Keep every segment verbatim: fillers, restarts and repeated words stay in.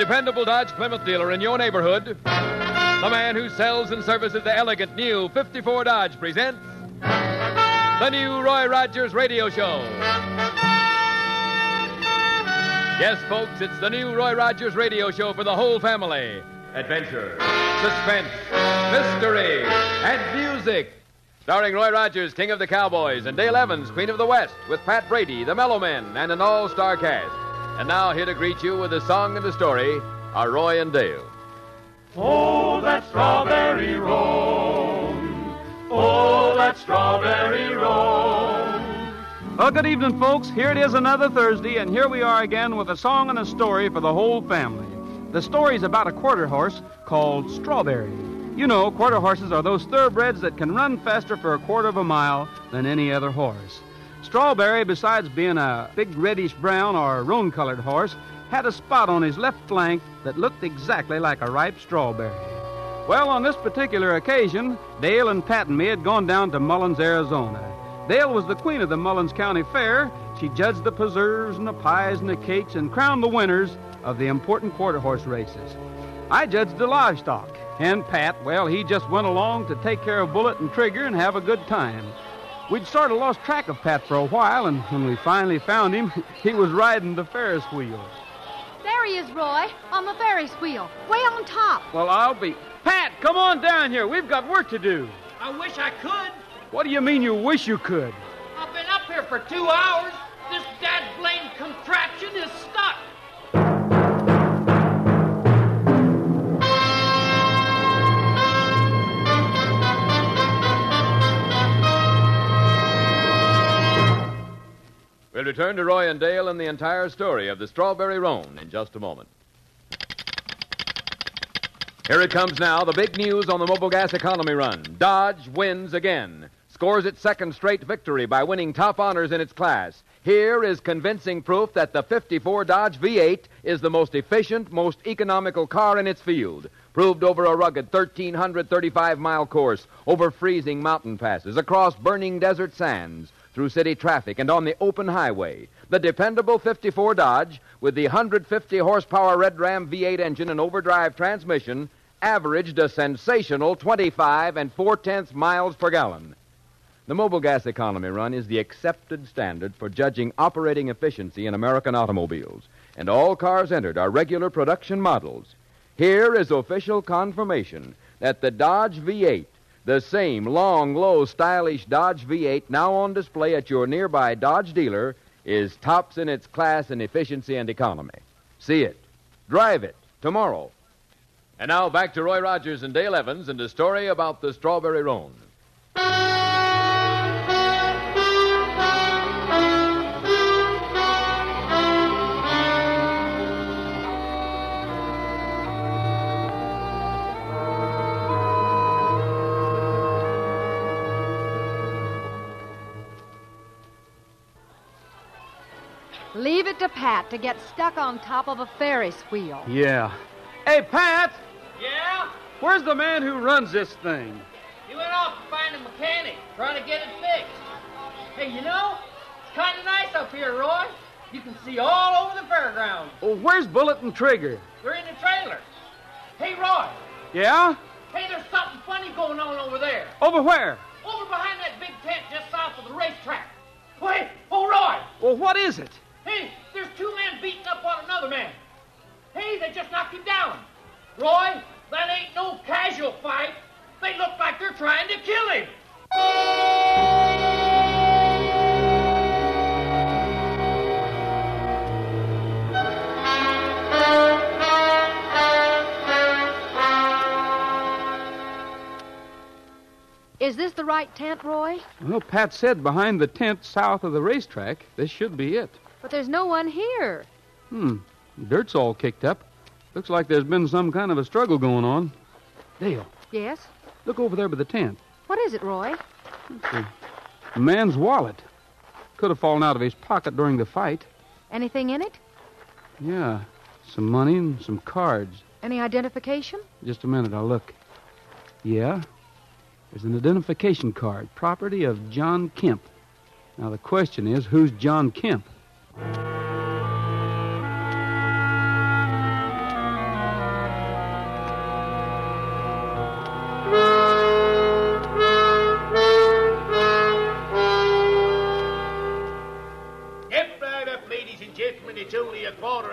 dependable Dodge Plymouth dealer in your neighborhood, the man who sells and services the elegant new fifty-four Dodge presents the new Roy Rogers Radio Show. Yes, folks, it's the new Roy Rogers Radio Show for the whole family. Adventure, suspense, mystery, and music. Starring Roy Rogers, King of the Cowboys, and Dale Evans, Queen of the West, with Pat Brady, the Mellow Men, and an all-star cast. And now, here to greet you with a song and a story are Roy and Dale. Oh, that strawberry roan. Oh, that strawberry roan. Well, good evening, folks. Here it is another Thursday, and here we are again with a song and a story for the whole family. The story's about a quarter horse called Strawberry. You know, quarter horses are those thoroughbreds that can run faster for a quarter of a mile than any other horse. Strawberry, besides being a big reddish-brown or roan-colored horse, had a spot on his left flank that looked exactly like a ripe strawberry. Well, on this particular occasion, Dale and Pat and me had gone down to Mullins, Arizona. Dale was the queen of the Mullins County Fair. She judged the preserves and the pies and the cakes and crowned the winners of the important quarter horse races. I judged the livestock. And Pat, well, he just went along to take care of Bullet and Trigger and have a good time. We'd sort of lost track of Pat for a while, and when we finally found him, he was riding the Ferris wheel. There he is, Roy, on the Ferris wheel, way on top. Well, I'll be... Pat, come on down here. We've got work to do. I wish I could. What do you mean you wish you could? I've been up here for two hours. This dad-blamed contraption is stuck. We'll return to Roy and Dale and the entire story of the Strawberry Roan in just a moment. Here it comes now, the big news on the Mobile Gas Economy Run. Dodge wins again. Scores its second straight victory by winning top honors in its class. Here is convincing proof that the fifty-four Dodge V eight is the most efficient, most economical car in its field. Proved over a rugged one thousand three hundred thirty-five mile course, over freezing mountain passes, across burning desert sands, through city traffic, and on the open highway. The dependable fifty-four Dodge, with the one hundred fifty horsepower Red Ram V eight engine and overdrive transmission, averaged a sensational twenty-five and four-tenths miles per gallon. The Mobile Gas Economy Run is the accepted standard for judging operating efficiency in American automobiles, and all cars entered are regular production models. Here is official confirmation that the Dodge V eight, the same long, low, stylish Dodge V eight now on display at your nearby Dodge dealer, is tops in its class in efficiency and economy. See it. Drive it tomorrow. And now back to Roy Rogers and Dale Evans and a story about the Strawberry Roan. Leave it to Pat to get stuck on top of a Ferris wheel. Yeah. Hey, Pat! Yeah? Where's the man who runs this thing? He went off to find a mechanic, trying to get it fixed. Hey, you know, it's kind of nice up here, Roy. You can see all over the fairgrounds. Oh, where's Bullet and Trigger? They're in the trailer. Hey, Roy. Yeah? Hey, there's something funny going on over there. Over where? Over behind that big tent just south of the racetrack. Wait, oh, Roy. Well, what is it? Hey, there's two men beating up on another man. Hey, they just knocked him down. Roy, that ain't no casual fight. They look like they're trying to kill him. Is this the right tent, Roy? Well, Pat said behind the tent south of the racetrack. This should be it. But there's no one here. Hmm. Dirt's all kicked up. Looks like there's been some kind of a struggle going on. Dale, Yes? look over there by the tent. What is it, Roy? A man's wallet. Could have fallen out of his pocket during the fight. Anything in it? Yeah. Some money and some cards. Any identification? Just a minute, I'll look. Yeah. There's an identification card, property of John Kemp. Now, the question is, who's John Kemp?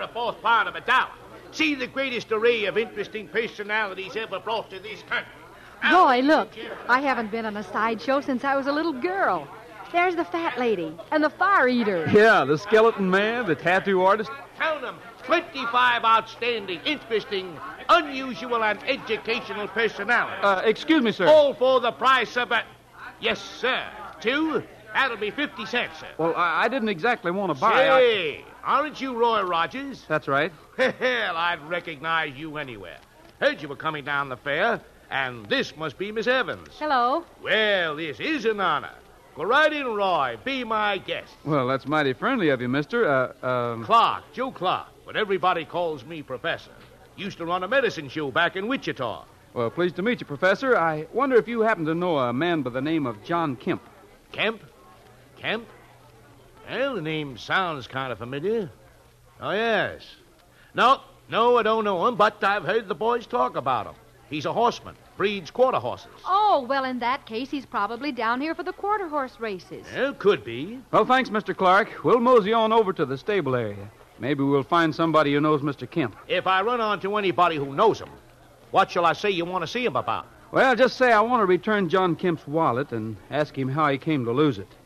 the fourth part of a dollar. See the greatest array of interesting personalities ever brought to this country. Roy, look. I haven't been on a sideshow since I was a little girl. There's the fat lady and the fire eater. Yeah, the skeleton man, the tattoo artist. Count them. twenty-five outstanding, interesting, unusual, and educational personalities. Uh, excuse me, sir. All for the price of a... Yes, sir. Two? That'll be fifty cents, sir. Well, I, I didn't exactly want to buy. Say, aren't you Roy Rogers? That's right. Hell, I'd recognize you anywhere. Heard you were coming down the fair, and this must be Miss Evans. Hello. Well, this is an honor. Go right in, Roy. Be my guest. Well, that's mighty friendly of you, mister. Uh, um... Clark, Joe Clark, but everybody calls me Professor. Used to run a medicine show back in Wichita. Well, pleased to meet you, Professor. I wonder if you happen to know a man by the name of John Kemp. Kemp? Kemp? Well, the name sounds kind of familiar. Oh, yes. No, no, I don't know him, but I've heard the boys talk about him. He's a horseman, breeds quarter horses. Oh, well, in that case, he's probably down here for the quarter horse races. Well, could be. Well, thanks, Mister Clark. We'll mosey on over to the stable area. Maybe we'll find somebody who knows Mister Kemp. If I run onto anybody who knows him, what shall I say you want to see him about? Well, just say I want to return John Kemp's wallet and ask him how he came to lose it.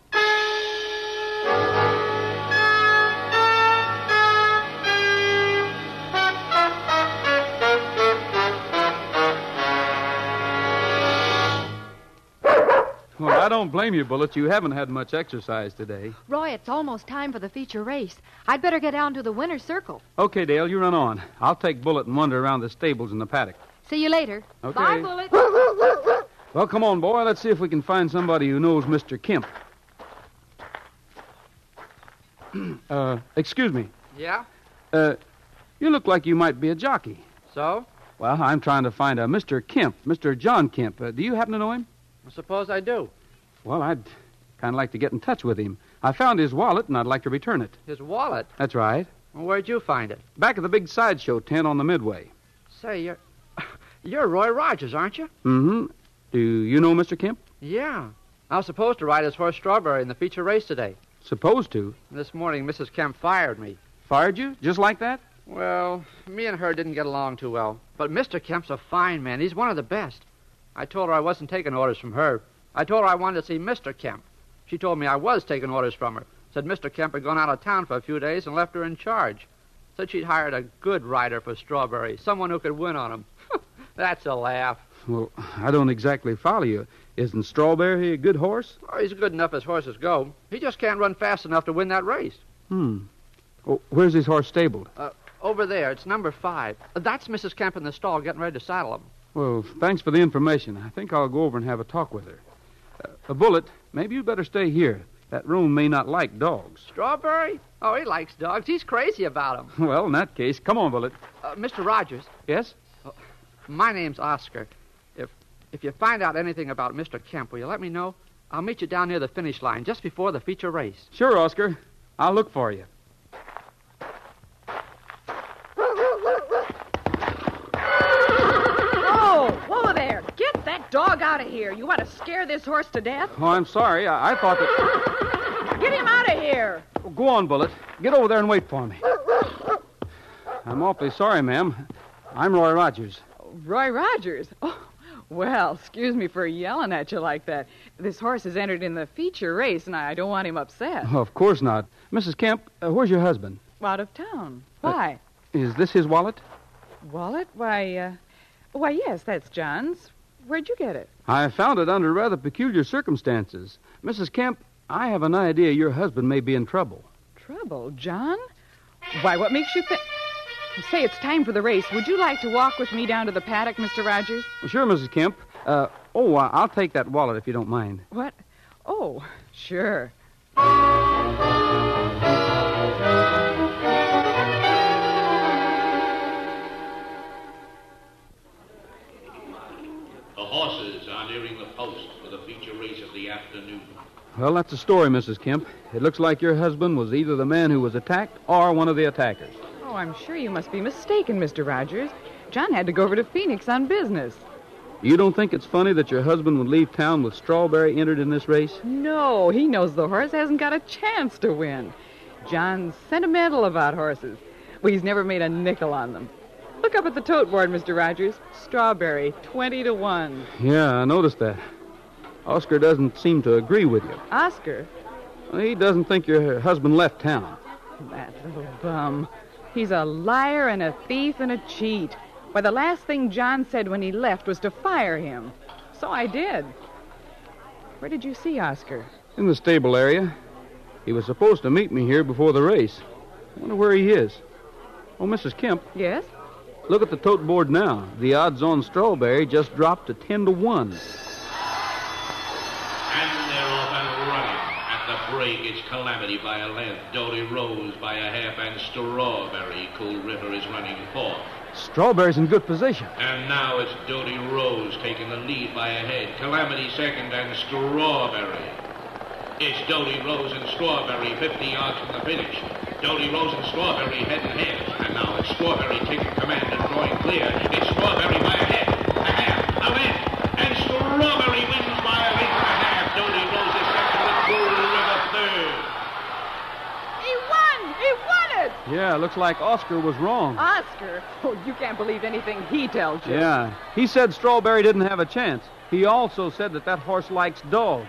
Well, I don't blame you, Bullet. You haven't had much exercise today. Roy, it's almost time for the feature race. I'd better get down to the winner's circle. Okay, Dale, you run on. I'll take Bullet and wander around the stables in the paddock. See you later. Okay. Bye, Bullet. Well, come on, boy. Let's see if we can find somebody who knows Mister Kemp. uh, excuse me. Yeah? Uh, you look like you might be a jockey. So? Well, I'm trying to find a Mister Kemp, Mister John Kemp. Uh, do you happen to know him? I suppose I do. Well, I'd kind of like to get in touch with him. I found his wallet, and I'd like to return it. His wallet? That's right. Well, where'd you find it? Back at the big sideshow tent on the Midway. Say, you're... You're Roy Rogers, aren't you? Mm-hmm. Do you know Mister Kemp? Yeah. I was supposed to ride his horse Strawberry in the feature race today. Supposed to? This morning, Missus Kemp fired me. Fired you? Just like that? Well, me and her didn't get along too well. But Mister Kemp's a fine man. He's one of the best. I told her I wasn't taking orders from her. I told her I wanted to see Mister Kemp. She told me I was taking orders from her. Said Mister Kemp had gone out of town for a few days and left her in charge. Said she'd hired a good rider for Strawberry, someone who could win on him. That's a laugh. Well, I don't exactly follow you. Isn't Strawberry a good horse? Oh, he's good enough as horses go. He just can't run fast enough to win that race. Hmm. Oh, where's his horse stabled? Uh, over there. It's number five. Uh, that's Missus Kemp in the stall getting ready to saddle him. Well, thanks for the information. I think I'll go over and have a talk with her. Uh, a Bullet, maybe you'd better stay here. That room may not like dogs. Strawberry? Oh, he likes dogs. He's crazy about them. Well, in that case, come on, Bullet. Uh, Mister Rogers. Yes? Uh, my name's Oscar. If if you find out anything about Mister Kemp, will you let me know? I'll meet you down near the finish line just before the feature race. Sure, Oscar. I'll look for you. Whoa, whoa there. Get that dog out of here. You want to scare this horse to death? Oh, I'm sorry. I, I thought that... Get him out of here. Oh, go on, Bullet. Get over there and wait for me. I'm awfully sorry, ma'am. I'm Roy Rogers. Roy Rogers? Oh, well, excuse me for yelling at you like that. This horse has entered in the feature race, and I don't want him upset. Oh, of course not. Missus Kemp, uh, where's your husband? Out of town. Why? Uh, is this his wallet? Wallet? Why, uh... Why, yes, that's John's. Where'd you get it? I found it under rather peculiar circumstances. Missus Kemp, I have an idea your husband may be in trouble. Trouble? John? Why, what makes you think... Say, it's time for the race. Would you like to walk with me down to the paddock, Mister Rogers? Well, sure, Missus Kemp. Uh, oh, uh, I'll take that wallet if you don't mind. What? Oh, sure. The horses are nearing the post for the feature race of the afternoon. Well, that's the story, Missus Kemp. It looks like your husband was either the man who was attacked or one of the attackers. Oh, I'm sure you must be mistaken, Mister Rogers. John had to go over to Phoenix on business. You don't think it's funny that your husband would leave town with Strawberry entered in this race? No, he knows the horse hasn't got a chance to win. John's sentimental about horses. Well, he's never made a nickel on them. Look up at the tote board, Mister Rogers. Strawberry, twenty to one. Yeah, I noticed that. Oscar doesn't seem to agree with you. Oscar? Well, he doesn't think your husband left town. That little bum. He's a liar and a thief and a cheat. Why, the last thing John said when he left was to fire him. So I did. Where did you see Oscar? In the stable area. He was supposed to meet me here before the race. I wonder where he is. Oh, Missus Kemp. Yes? Look at the tote board now. The odds on Strawberry just dropped to ten to one. And they're off and running. At the break, it's Calamity by a length, Dodie Rose by a half, and Strawberry. Cool River is running fourth. Strawberry's in good position. And now it's Dodie Rose taking the lead by a head. Calamity second, and Strawberry. It's Dodie Rose and Strawberry, fifty yards from the finish. Dodie Rose and Strawberry head and head. And now it's Strawberry taking command and drawing clear. It's Strawberry by a head, a half, a length. And Strawberry wins by a length and a half. Dodie Rose is second with Cool River third. He won! He won it! Yeah, looks like Oscar was wrong. Oscar? Oh, you can't believe anything he tells you. Yeah, he said Strawberry didn't have a chance. He also said that that horse likes dogs.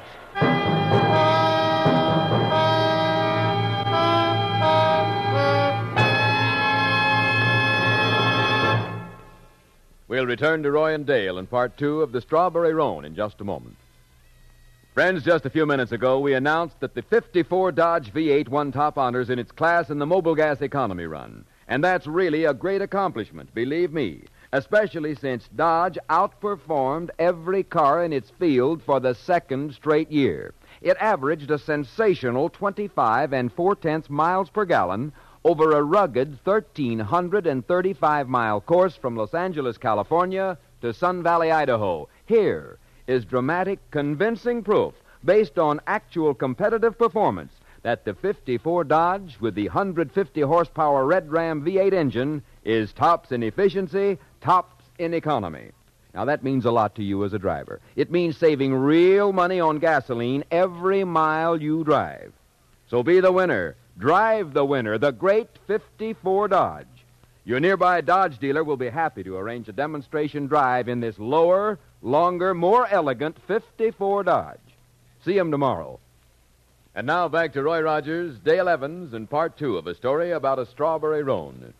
We'll return to Roy and Dale in part two of the Strawberry Roan in just a moment. Friends, just a few minutes ago, we announced that the fifty-four Dodge V eight won top honors in its class in the Mobile Gas Economy Run. And that's really a great accomplishment, believe me, especially since Dodge outperformed every car in its field for the second straight year. It averaged a sensational twenty-five and four-tenths miles per gallon over a rugged one thousand three hundred thirty-five mile course from Los Angeles, California to Sun Valley, Idaho. Here is dramatic, convincing proof based on actual competitive performance that the fifty-four Dodge with the one hundred fifty horsepower Red Ram V eight engine is tops in efficiency, tops in economy. Now, that means a lot to you as a driver. It means saving real money on gasoline every mile you drive. So be the winner. Drive the winner, the great fifty-four Dodge. Your nearby Dodge dealer will be happy to arrange a demonstration drive in this lower, longer, more elegant fifty-four Dodge. See him tomorrow. And now back to Roy Rogers, Dale Evans, and part two of a story about a Strawberry Roan.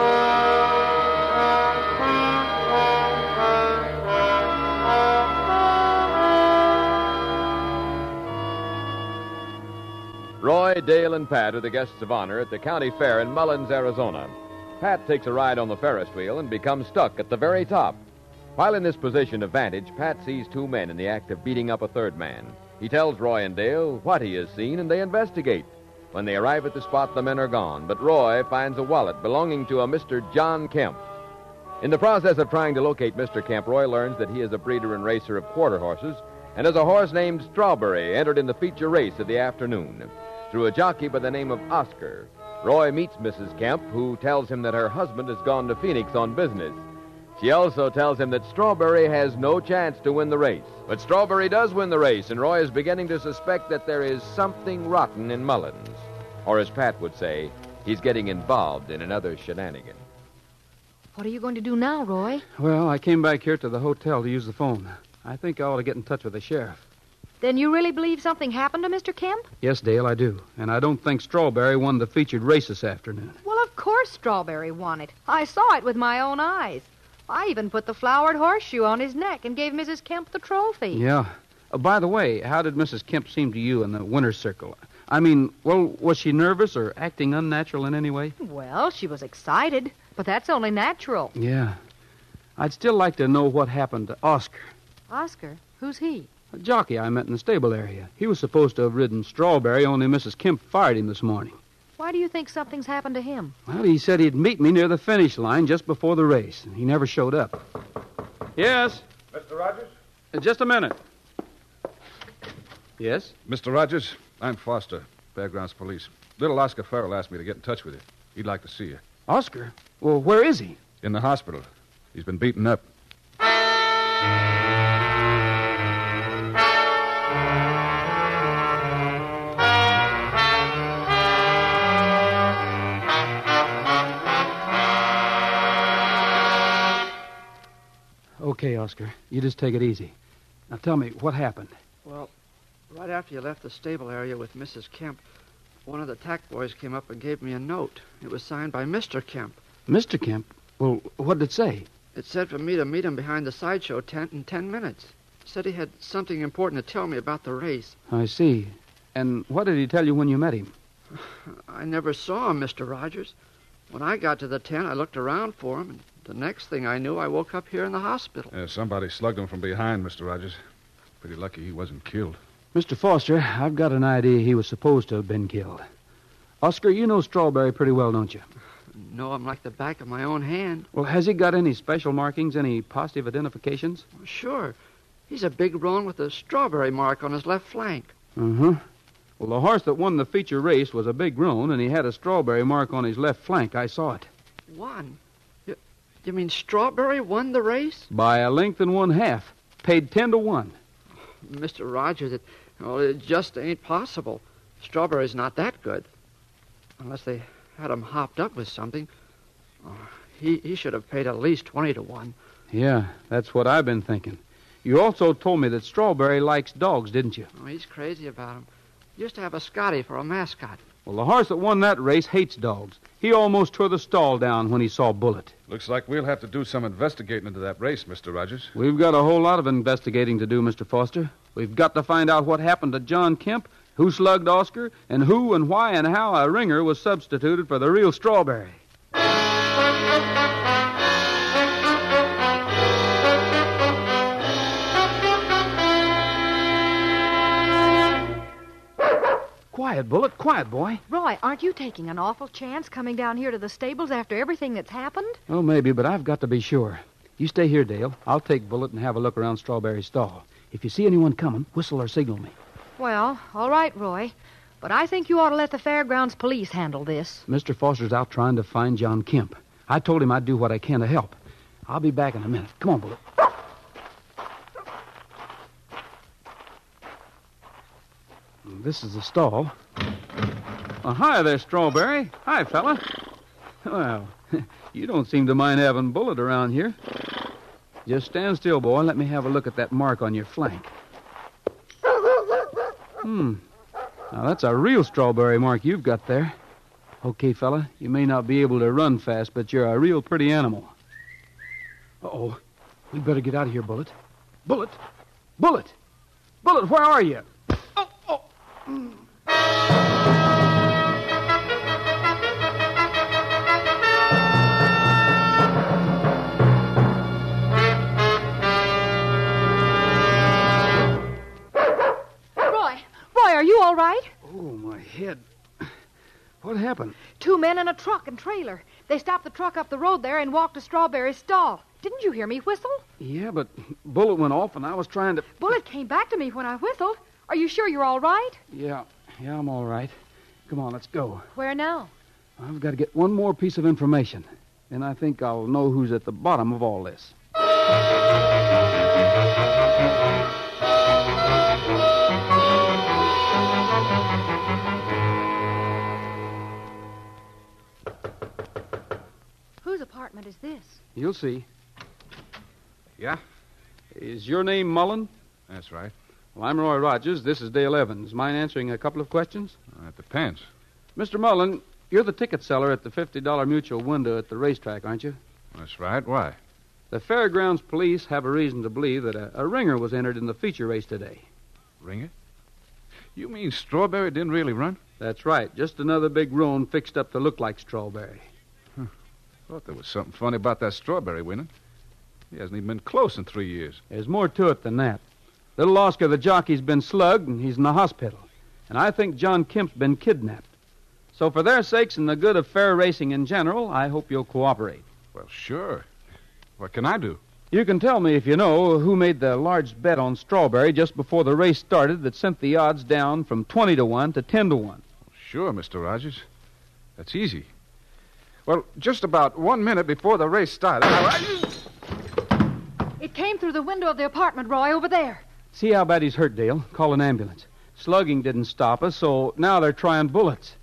Roy, Dale, and Pat are the guests of honor at the county fair in Mullins, Arizona. Pat takes a ride on the Ferris wheel and becomes stuck at the very top. While in this position of vantage, Pat sees two men in the act of beating up a third man. He tells Roy and Dale what he has seen, and they investigate. When they arrive at the spot, the men are gone, but Roy finds a wallet belonging to a Mister John Kemp. In the process of trying to locate Mister Kemp, Roy learns that he is a breeder and racer of quarter horses, and has a horse named Strawberry entered in the feature race of the afternoon. Through a jockey by the name of Oscar, Roy meets Missus Kemp, who tells him that her husband has gone to Phoenix on business. She also tells him that Strawberry has no chance to win the race. But Strawberry does win the race, and Roy is beginning to suspect that there is something rotten in Mullins. Or as Pat would say, he's getting involved in another shenanigan. What are you going to do now, Roy? Well, I came back here to the hotel to use the phone. I think I ought to get in touch with the sheriff. Then you really believe something happened to Mister Kemp? Yes, Dale, I do. And I don't think Strawberry won the featured race this afternoon. Well, of course Strawberry won it. I saw it with my own eyes. I even put the flowered horseshoe on his neck and gave Missus Kemp the trophy. Yeah. Uh, by the way, how did Missus Kemp seem to you in the winner's circle? I mean, well, was she nervous or acting unnatural in any way? Well, she was excited, but that's only natural. Yeah. I'd still like to know what happened to Oscar. Oscar? Who's he? A jockey I met in the stable area. He was supposed to have ridden Strawberry, only Missus Kemp fired him this morning. Why do you think something's happened to him? Well, he said he'd meet me near the finish line just before the race, and he never showed up. Yes? Mister Rogers? Uh, just a minute. Yes? Mister Rogers, I'm Foster, Fairgrounds Police. Little Oscar Farrell asked me to get in touch with you. He'd like to see you. Oscar? Well, where is he? In the hospital. He's been beaten up. Okay, Oscar. You just take it easy. Now tell me, what happened? Well, right after you left the stable area with Missus Kemp, one of the tack boys came up and gave me a note. It was signed by Mister Kemp. Mister Kemp? Well, what did it say? It said for me to meet him behind the sideshow tent in ten minutes. Said he had something important to tell me about the race. I see. And what did he tell you when you met him? I never saw him, Mister Rogers. When I got to the tent, I looked around for him, and the next thing I knew, I woke up here in the hospital. Yeah, somebody slugged him from behind, Mister Rogers. Pretty lucky he wasn't killed. Mister Foster, I've got an idea he was supposed to have been killed. Oscar, you know Strawberry pretty well, don't you? Know him like the back of my own hand. Well, has he got any special markings, any positive identifications? Sure. He's a big roan with a strawberry mark on his left flank. Uh-huh. Well, the horse that won the feature race was a big roan, and he had a strawberry mark on his left flank. I saw it. Won? You, you mean Strawberry won the race? By a length and one half. Paid ten to one. Mister Rogers, it, well, it just ain't possible. Strawberry's not that good. Unless they had him hopped up with something. Oh, he, he should have paid at least twenty to one. Yeah, that's what I've been thinking. You also told me that Strawberry likes dogs, didn't you? Oh, he's crazy about them. Used to have a Scotty for a mascot. Well, the horse that won that race hates dogs. He almost tore the stall down when he saw Bullet. Looks like we'll have to do some investigating into that race, Mister Rogers. We've got a whole lot of investigating to do, Mister Foster. We've got to find out what happened to John Kemp, who slugged Oscar, and who and why and how a ringer was substituted for the real Strawberry. Quiet, Bullet. Quiet, boy. Roy, aren't you taking an awful chance coming down here to the stables after everything that's happened? Oh, maybe, but I've got to be sure. You stay here, Dale. I'll take Bullet and have a look around Strawberry's stall. If you see anyone coming, whistle or signal me. Well, all right, Roy. But I think you ought to let the fairgrounds police handle this. Mister Foster's out trying to find John Kemp. I told him I'd do what I can to help. I'll be back in a minute. Come on, Bullet. This is the stall. Oh, hi there, Strawberry. Hi, fella. Well, you don't seem to mind having Bullet around here. Just stand still, boy, and let me have a look at that mark on your flank. Hmm. Now, that's a real Strawberry mark you've got there. Okay, fella, you may not be able to run fast, but you're a real pretty animal. Uh-oh. We better get out of here, Bullet. Bullet! Bullet! Bullet, where are you? Oh, oh. Mm. Are you all right? Oh, my head. What happened? Two men in a truck and trailer. They stopped the truck up the road there and walked to Strawberry's stall. Didn't you hear me whistle? Yeah, but Bullet went off and I was trying to... Bullet came back to me when I whistled. Are you sure you're all right? Yeah, yeah, I'm all right. Come on, let's go. Where now? I've got to get one more piece of information. Then I think I'll know who's at the bottom of all this. Whose apartment is this? You'll see. Yeah? Is your name Mullen? That's right. Well, I'm Roy Rogers. This is Dale Evans. Mind answering a couple of questions? Uh, it depends. Mister Mullen, you're the ticket seller at the fifty dollar Mutual window at the racetrack, aren't you? That's right. Why? The fairgrounds police have a reason to believe that a, a ringer was entered in the feature race today. Ringer? You mean Strawberry didn't really run? That's right. Just another big roan fixed up to look like Strawberry. Huh. Thought there was something funny about that Strawberry winning. He hasn't even been close in three years. There's more to it than that. Little Oscar the jockey's been slugged, and he's in the hospital. And I think John Kemp's been kidnapped. So for their sakes and the good of fair racing in general, I hope you'll cooperate. Well, sure. What can I do? You can tell me, if you know, who made the large bet on Strawberry just before the race started that sent the odds down from twenty to one to ten to one. Sure, Mister Rogers. That's easy. Well, just about one minute before the race started... It came through the window of the apartment, Roy, over there. See how bad he's hurt, Dale. Call an ambulance. Slugging didn't stop us, so now they're trying bullets.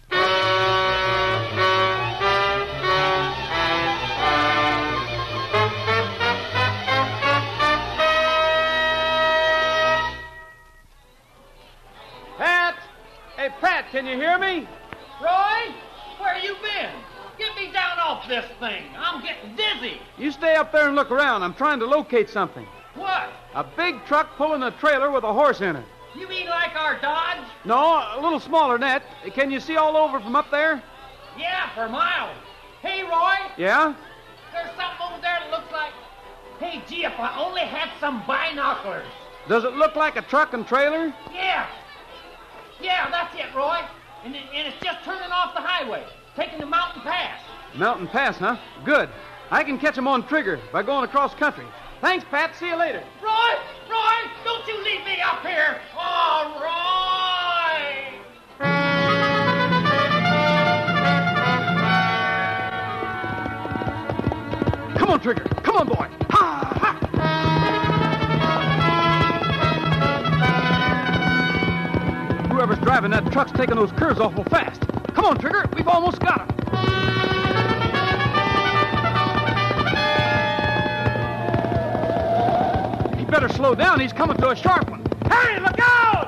Pat, can you hear me? Roy, where you been? Get me down off this thing. I'm getting dizzy. You stay up there and look around. I'm trying to locate something. What? A big truck pulling a trailer with a horse in it. You mean like our Dodge? No, a little smaller than that. Can you see all over from up there? Yeah, for miles. Hey, Roy, Yeah? there's something over there that looks like... Hey, gee, if I only had some binoculars. Does it look like a truck and trailer? Yeah. Yeah, that's it, Roy. And, it, and it's just turning off the highway, taking the mountain pass. Mountain Pass, huh? Good. I can catch 'em on trigger by going across country. Thanks, Pat. See you later. Roy, Roy, don't you leave me up here. Oh, Roy! Come on, Trigger. Come on, boy. Ha! Ha! Whoever's driving that truck's taking those curves awful fast. Come on, Trigger. We've almost got him. He better slow down. He's coming to a sharp one. Hey, look out!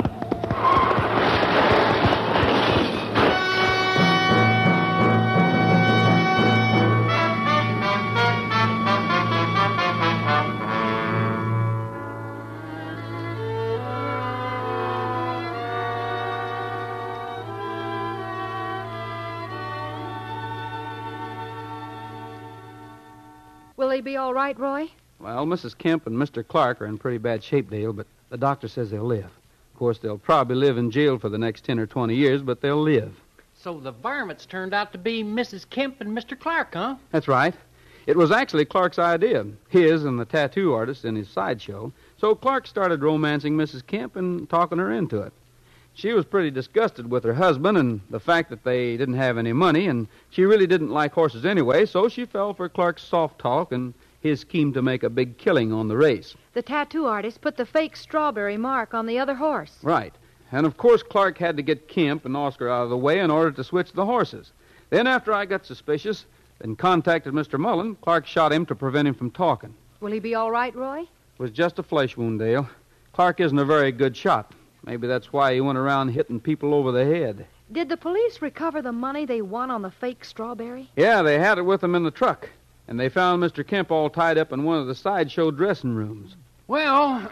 Will he be all right, Roy? Well, Missus Kemp and Mister Clark are in pretty bad shape, Dale, but the doctor says they'll live. Of course, they'll probably live in jail for the next ten or twenty years, but they'll live. So the varmints turned out to be Missus Kemp and Mister Clark, huh? That's right. It was actually Clark's idea, his and the tattoo artist in his sideshow. So Clark started romancing Missus Kemp and talking her into it. She was pretty disgusted with her husband and the fact that they didn't have any money, and she really didn't like horses anyway, so she fell for Clark's soft talk and his scheme to make a big killing on the race. The tattoo artist put the fake strawberry mark on the other horse. Right. And of course Clark had to get Kemp and Oscar out of the way in order to switch the horses. Then after I got suspicious and contacted Mister Mullen, Clark shot him to prevent him from talking. Will he be all right, Roy? It was just a flesh wound, Dale. Clark isn't a very good shot. Maybe that's why he went around hitting people over the head. Did the police recover the money they won on the fake strawberry? Yeah, they had it with them in the truck. And they found Mister Kemp all tied up in one of the sideshow dressing rooms. Well,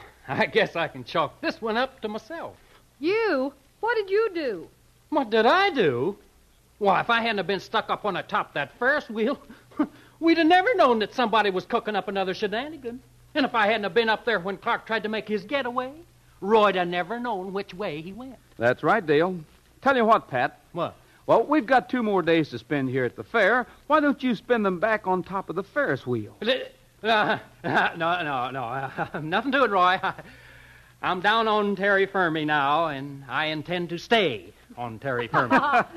I guess I can chalk this one up to myself. You? What did you do? What did I do? Why, if I hadn't have been stuck up on the top of that Ferris wheel, we'd have never known that somebody was cooking up another shenanigan. And if I hadn't have been up there when Clark tried to make his getaway, Roy'd have never known which way he went. That's right, Dale. Tell you what, Pat. What? Well, we've got two more days to spend here at the fair. Why don't you spend them back on top of the Ferris wheel? Uh, uh, no, no, no. Uh, nothing to it, Roy. I, I'm down on Terry Fermi now, and I intend to stay on Terry Fermi.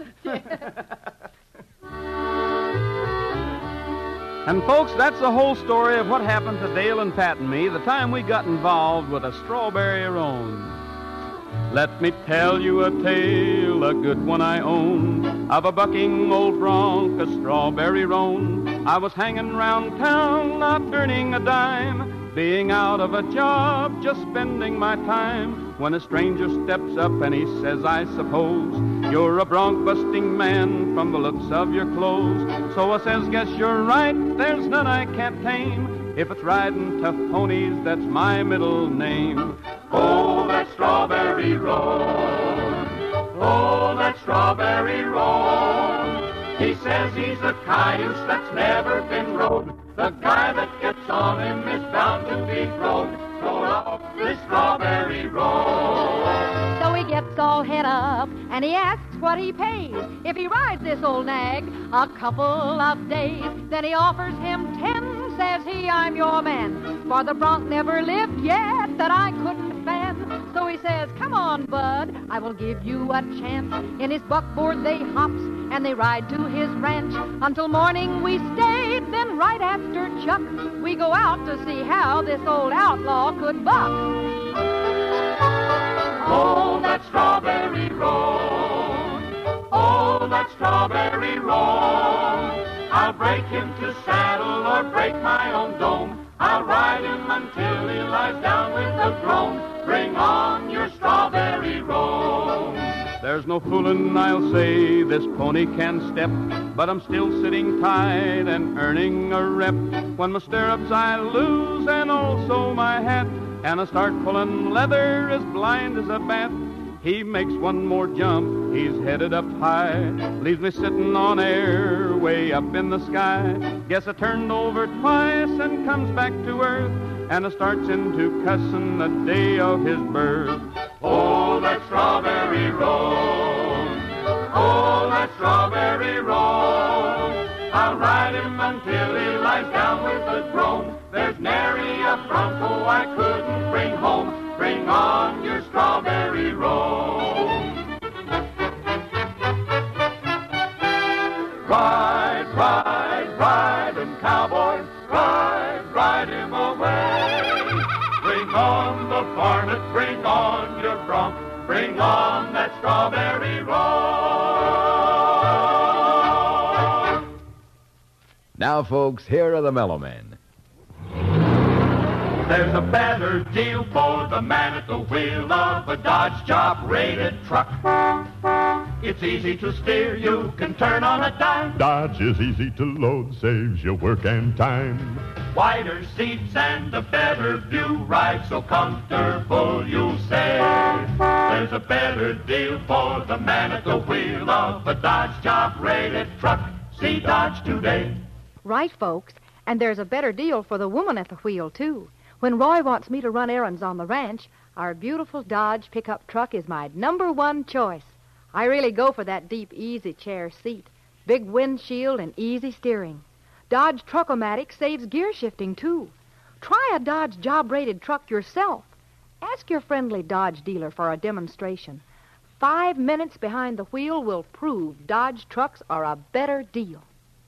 And, folks, that's the whole story of what happened to Dale and Pat and me the time we got involved with a strawberry roan. Let me tell you a tale, a good one I own, of a bucking old bronc, a strawberry roan. I was hanging round town, not earning a dime, being out of a job, just spending my time, when a stranger steps up and he says, I suppose you're a bronc-busting man from the looks of your clothes. So I says, guess you're right, there's none I can't tame. If it's riding tough ponies, that's my middle name. Oh, that strawberry roan. Oh, that strawberry roan. He says he's a cayuse that's never been rode. The guy that gets on him is bound to be thrown. Thrown off this strawberry roan. So he gets all head up, and he asks what he pays if he rides this old nag a couple of days. Then he offers him ten, says he, I'm your man, for the bronc never lived yet that I couldn't fan. So he says, come on, bud, I will give you a chance. In his buckboard they hops, and they ride to his ranch. Until morning we stayed, then right after chuck, we go out to see how this old outlaw could buck. Oh, that strawberry roan. Oh, that strawberry roan. I'll break him to saddle or break my own dome. I'll ride him until he lies down with a groan. Bring on your strawberry roan. There's There's no fooling, I'll say, this pony can step, but I'm still sitting tight and earning a rep. When my stirrups I lose and also my hat, and I start pulling leather as blind as a bat. He makes one more jump, he's headed up high, leaves me sitting on air way up in the sky. Guess I turned over twice and comes back to earth, and I starts into cussin' the day of his birth. Oh, that strawberry road, oh, that strawberry road. I'll ride him until he lies down with a groan. There's nary a bronco I couldn't bring home. Bring on your strawberry road. Ride, ride, ride him, cowboy. Ride, ride him away. Bring on the varmint, bring on your bronc. Bring on that strawberry road. Now, folks, here are the Mellow Men. There's a better deal for the man at the wheel of a Dodge job-rated truck. It's easy to steer, you can turn on a dime. Dodge is easy to load, saves you work and time. Wider seats and a better view, ride so comfortable you'll say. There's a better deal for the man at the wheel of a Dodge job-rated truck. See Dodge today. Right, folks, and there's a better deal for the woman at the wheel, too. When Roy wants me to run errands on the ranch, our beautiful Dodge pickup truck is my number one choice. I really go for that deep, easy chair seat, big windshield, and easy steering. Dodge Truck-O-Matic saves gear shifting, too. Try a Dodge job-rated truck yourself. Ask your friendly Dodge dealer for a demonstration. Five minutes behind the wheel will prove Dodge trucks are a better deal.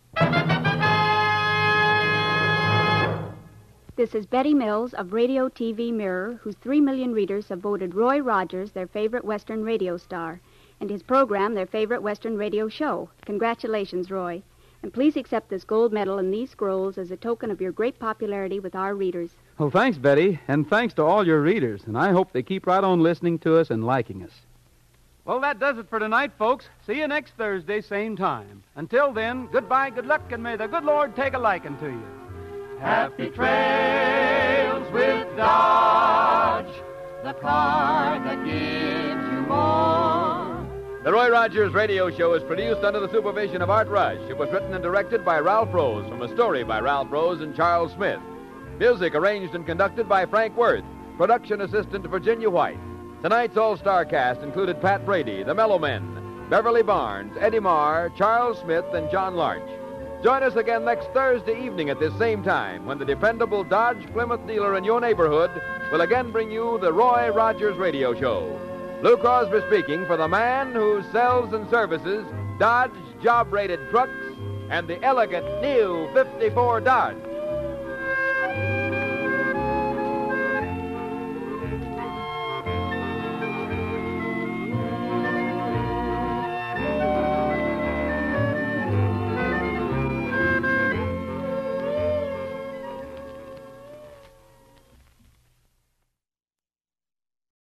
This is Betty Mills of Radio T V Mirror, whose three million readers have voted Roy Rogers their favorite Western radio star, and his program their favorite Western radio show. Congratulations, Roy. And please accept this gold medal and these scrolls as a token of your great popularity with our readers. Well, thanks, Betty, and thanks to all your readers, and I hope they keep right on listening to us and liking us. Well, that does it for tonight, folks. See you next Thursday, same time. Until then, goodbye, good luck, and may the good Lord take a liking to you. Happy trails with Dodge, the car that gives you more. The Roy Rogers Radio Show is produced under the supervision of Art Rush. It was written and directed by Ralph Rose from a story by Ralph Rose and Charles Smith. Music arranged and conducted by Frank Worth. Production assistant Virginia White. Tonight's all-star cast included Pat Brady, the Mellow Men, Beverly Barnes, Eddie Marr, Charles Smith, and John Larch. Join us again next Thursday evening at this same time when the dependable Dodge Plymouth dealer in your neighborhood will again bring you the Roy Rogers Radio Show. Lou Crosby speaking for the man who sells and services Dodge job-rated trucks and the elegant new fifty-four Dodge.